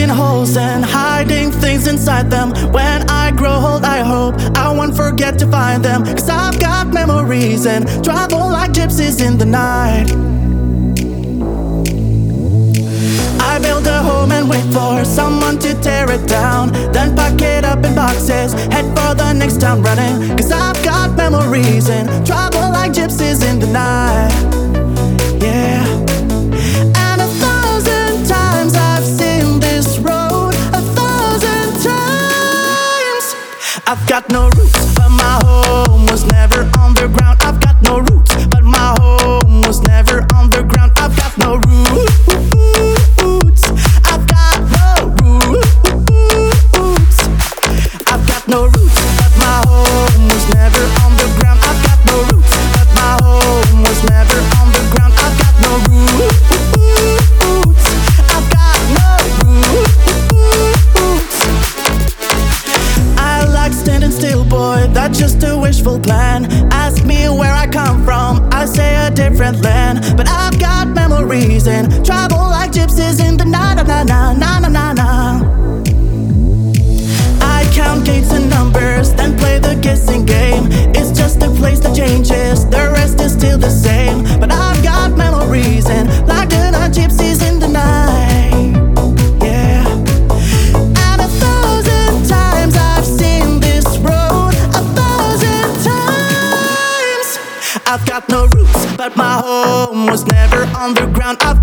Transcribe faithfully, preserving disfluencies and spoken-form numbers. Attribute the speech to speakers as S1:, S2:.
S1: digging holes and hiding things inside them. When I grow old, I hope I won't forget to find them. Cause I've got memories and travel like gypsies in the night. I build a home and wait for someone to tear it down, then pack it up in boxes, head for the next town running. Cause I've got memories and travel like gypsies in the night. Yeah. And a thousand times I've seen this road, a thousand times. I've got no roots, but my home was never on the ground. I've got no roots, but my home was never on the ground. I've got no roots. I've got no roots. I've got no roots, but my home was never on the ground. I've got no roots, but my home was never on the ground. I've got no roots. I've got no roots. I like standing still, boy, that's just a wishful plan. Ask me where I come from, I say a different land. But I've got memories and travel like gypsies in the night. Na na na na na na. I count gates and numbers, then play the guessing game. It's just a place that changes, the rest is still the same. But I've got memories and like the night gypsies in the night. Yeah. And a thousand times I've seen this road, a thousand times. I've got no roots, but my home was never on the ground. I've